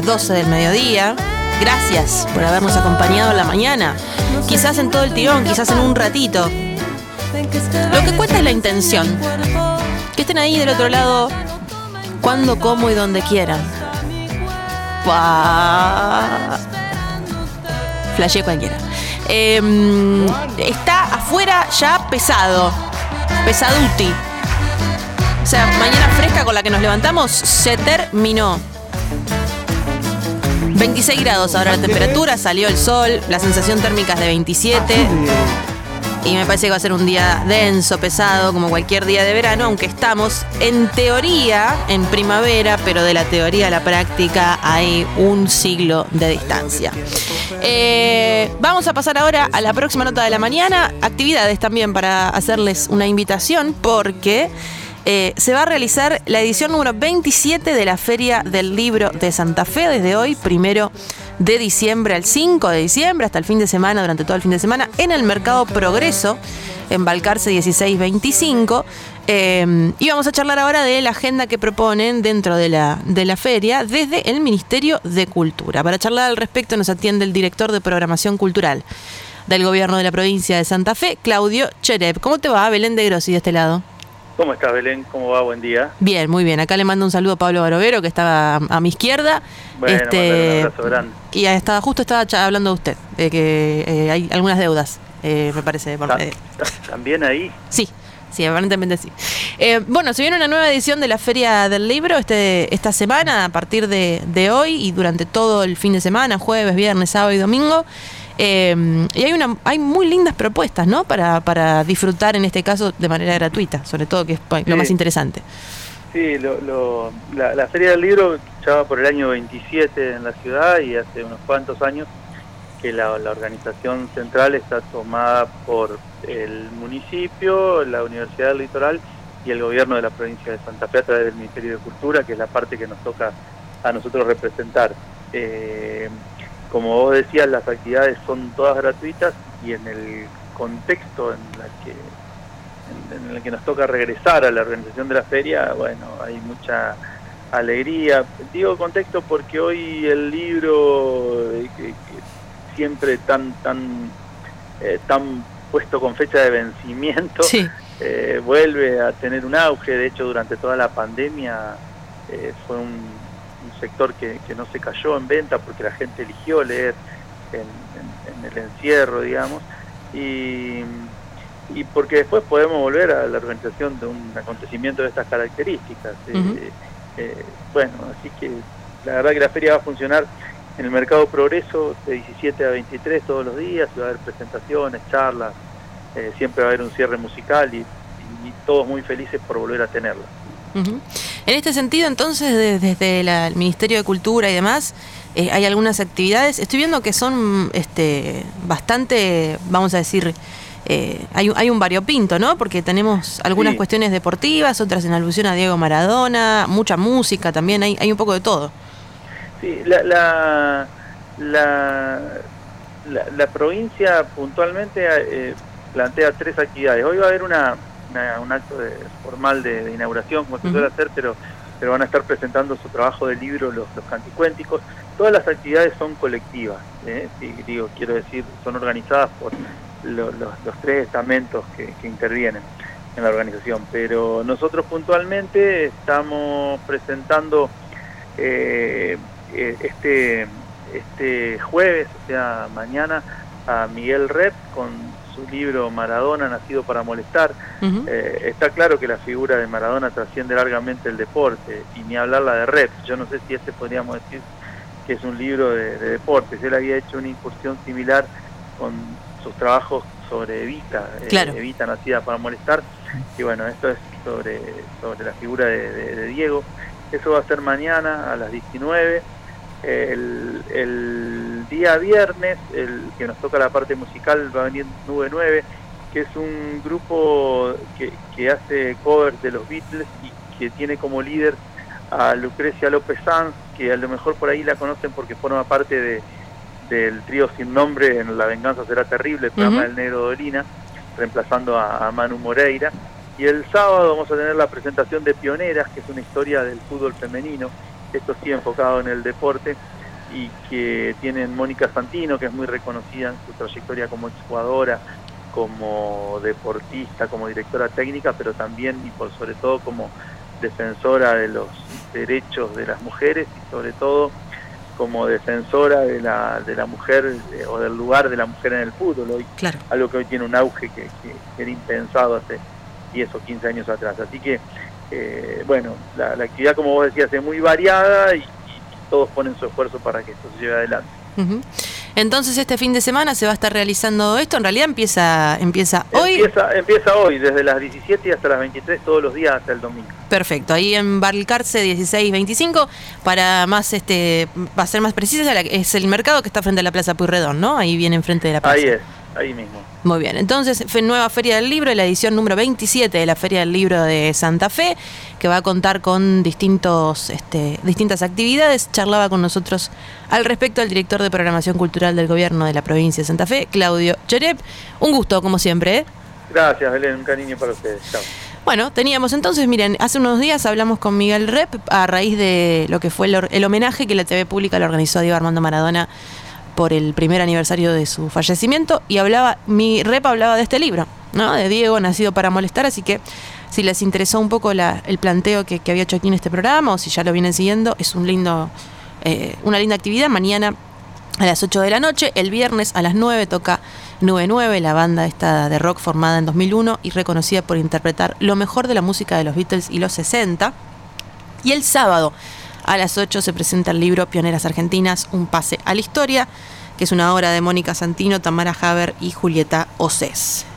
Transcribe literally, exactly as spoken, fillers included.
las doce del mediodía. Gracias por habernos acompañado en la mañana. Quizás en todo el tirón, quizás en un ratito. Lo que cuenta es la intención. Que estén ahí del otro lado cuando, cómo y donde quieran. ¡Buah! Flashé cualquiera. Eh, está afuera ya pesado. Pesaduti. O sea, mañana fresca con la que nos levantamos se terminó. veintiséis grados ahora la temperatura, salió el sol, la sensación térmica es de veintisiete. Y me parece que va a ser un día denso, pesado, como cualquier día de verano, aunque estamos en teoría en primavera, pero de la teoría a la práctica hay un siglo de distancia. Eh, vamos a pasar ahora a la próxima nota de la mañana. Actividades también para hacerles una invitación, porque eh, se va a realizar la edición número veintisiete de la Feria del Libro de Santa Fe, desde hoy, primero de diciembre al cinco de diciembre, hasta el fin de semana, durante todo el fin de semana, en el Mercado Progreso, en Balcarce dieciséis veinticinco. Eh, y vamos a charlar ahora de la agenda que proponen dentro de la, de la feria desde el Ministerio de Cultura. Para charlar al respecto nos atiende el director de Programación Cultural del Gobierno de la Provincia de Santa Fe, Claudio Cherep. ¿Cómo te va? Belén de Grossi de este lado. ¿Cómo estás, Belén? ¿Cómo va? Buen día. Bien, muy bien. Acá le mando un saludo a Pablo Barovero, que estaba a, a mi izquierda. Bueno, este, un abrazo grande. Y estaba, justo estaba hablando de usted, de que eh, hay algunas deudas, eh, me parece. Por, eh. ¿También ahí? Sí, sí, aparentemente sí. Eh, bueno, se viene una nueva edición de la Feria del Libro este, esta semana, a partir de, de hoy y durante todo el fin de semana, jueves, viernes, sábado y domingo. Eh, y hay una hay muy lindas propuestas, ¿no? Para, para disfrutar, en este caso, de manera gratuita, sobre todo, que es lo sí. más interesante. Sí, lo, lo, la, la Feria del Libro ya va por el año veintisiete en la ciudad, y hace unos cuantos años que la, la organización central está tomada por el municipio, la Universidad del Litoral y el gobierno de la provincia de Santa Fe a través del Ministerio de Cultura, que es la parte que nos toca a nosotros representar. Eh, Como vos decías, las actividades son todas gratuitas, y en el contexto en, la que, en, en el que nos toca regresar a la organización de la feria, bueno, hay mucha alegría. Digo contexto porque hoy el libro, eh, que, que siempre tan tan eh, tan puesto con fecha de vencimiento, sí. eh, vuelve a tener un auge. De hecho, durante toda la pandemia eh, fue un un sector que, que no se cayó en venta porque la gente eligió leer en, en, en el encierro, digamos, y, y porque después podemos volver a la organización de un acontecimiento de estas características. Uh-huh. eh, eh, bueno, así que la verdad que la feria va a funcionar en el Mercado Progreso de diecisiete a veintitrés todos los días, va a haber presentaciones, charlas, eh, siempre va a haber un cierre musical, y, y todos muy felices por volver a tenerla. Uh-huh. En este sentido, entonces, de, desde la, el Ministerio de Cultura y demás, eh, hay algunas actividades. Estoy viendo que son este, bastante, vamos a decir, eh, hay, hay un variopinto, ¿no? Porque tenemos algunas sí. cuestiones deportivas, otras en alusión a Diego Maradona, mucha música también, hay, hay un poco de todo. Sí, la, la, la, la, la provincia puntualmente eh, plantea tres actividades. Hoy va a haber una... Una, un acto de, formal de, de inauguración, como se suele hacer, pero, pero van a estar presentando su trabajo de libro los, los canticuénticos. Todas las actividades son colectivas, ¿eh? Sí, digo, quiero decir, son organizadas por lo, los, los tres estamentos que, que intervienen en la organización, pero nosotros puntualmente estamos presentando eh, este, este jueves, o sea, mañana, a Miguel Rep con su libro Maradona, nacido para molestar. Uh-huh. Eh, está claro que la figura de Maradona trasciende largamente el deporte, y ni hablar la de Rep. Yo no sé si este podríamos decir que es un libro de, de deportes. Él había hecho una incursión similar con sus trabajos sobre Evita, claro. eh, Evita, nacida para molestar, y bueno, esto es sobre, sobre la figura de, de, de Diego. Eso va a ser mañana a las diecinueve. El, el día viernes, el que nos toca la parte musical, va a venir Nube nueve, que es un grupo que, que hace covers de los Beatles y que tiene como líder a Lucrecia López Sanz, que a lo mejor por ahí la conocen porque forma parte de, del trío Sin Nombre en La Venganza Será Terrible, el programa uh-huh. del Negro Dolina, reemplazando a, a Manu Moreira. Y el sábado vamos a tener la presentación de Pioneras, que es una historia del fútbol femenino, esto sí enfocado en el deporte, y que tienen Mónica Santino, que es muy reconocida en su trayectoria como exjugadora, como deportista, como directora técnica, pero también y por sobre todo como defensora de los derechos de las mujeres y sobre todo como defensora de la de la mujer eh, o del lugar de la mujer en el fútbol, hoy, claro. Algo que hoy tiene un auge que, que, que era impensado hace diez o quince años atrás. Así que, eh, bueno, la, la actividad, como vos decías, es muy variada y, y todos ponen su esfuerzo para que esto se lleve adelante. Uh-huh. Entonces este fin de semana se va a estar realizando esto, en realidad empieza empieza hoy. Empieza, empieza hoy, desde las diecisiete hasta las veintitrés, todos los días hasta el domingo. Perfecto, ahí en Balcarce dieciséis veinticinco, para más este, va a ser más precisa, es el mercado que está frente a la Plaza Pueyrredón, ¿no? Ahí viene enfrente de la plaza. Ahí es, ahí mismo. Muy bien, entonces nueva Feria del Libro, la edición número veintisiete de la Feria del Libro de Santa Fe, que va a contar con distintos, este, distintas actividades. Charlaba con nosotros al respecto el director de Programación Cultural del Gobierno de la provincia de Santa Fe, Claudio Cherep. Un gusto, como siempre, ¿eh? Gracias, Belén, un cariño para ustedes. Chao. Bueno, teníamos entonces, miren, hace unos días hablamos con Miguel Rep a raíz de lo que fue el, el homenaje que la T V Pública le organizó a Diego Armando Maradona por el primer aniversario de su fallecimiento, y hablaba, mi Rep hablaba de este libro, ¿no? De Diego, Nacido para Molestar, así que si les interesó un poco la, el planteo que, que había hecho aquí en este programa, o si ya lo vienen siguiendo, es un lindo, eh, una linda actividad. Mañana a las ocho de la noche, el viernes a las nueve toca nueve nueve, la banda esta de rock formada en dos mil uno y reconocida por interpretar lo mejor de la música de los Beatles y los sesenta. Y el sábado a las ocho se presenta el libro Pioneras Argentinas, un pase a la historia, que es una obra de Mónica Santino, Tamara Haber y Julieta Océs.